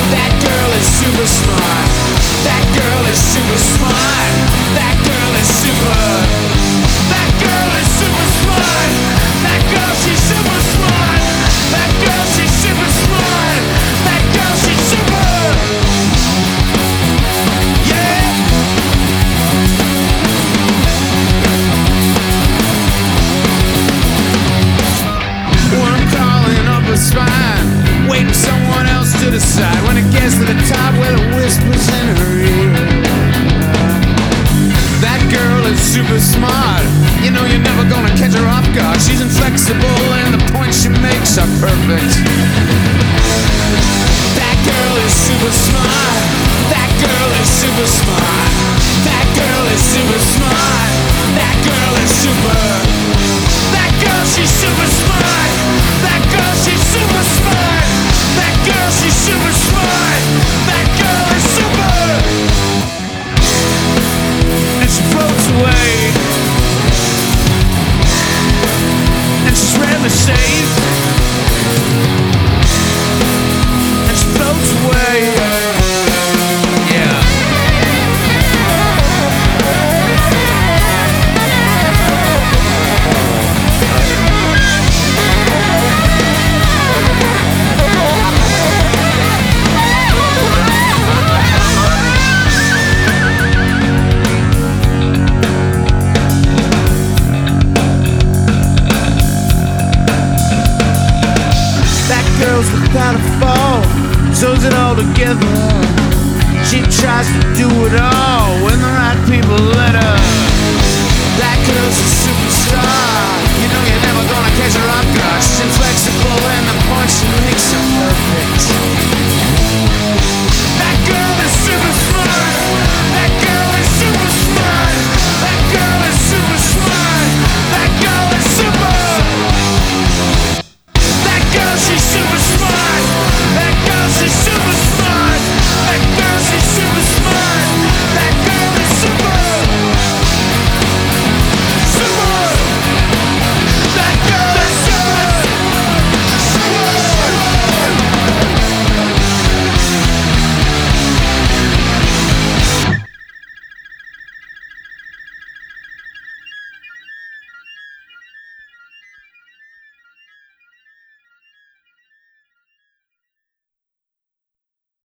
That girl is super smart. That girl is super smart. That girl is super. That girl is super smart. That girl, she's super smart. That girl, she's super smart. That girl, she's super. Yeah. When I'm calling up a spine, waiting for someone else to decide. When it gets to the top, where the whispers in her ear. That girl is super smart. You know you're never gonna catch her off guard. She's inflexible and the points she makes are perfect. That girl is super smart. That girl is super smart. That girl is super smart. That girl is super. That girl, she's super smart. That girl, she's super smart. That girl, she's super smart. That girl is super. And she floats away. And she's rarely safe. And she floats away. Yeah. Girls without a fall, sews it all together. She tries to do it all when the right people let her. That girl's a superstar. You know you're never gonna catch her off guard. She's inflexible and the point she makes her perfect.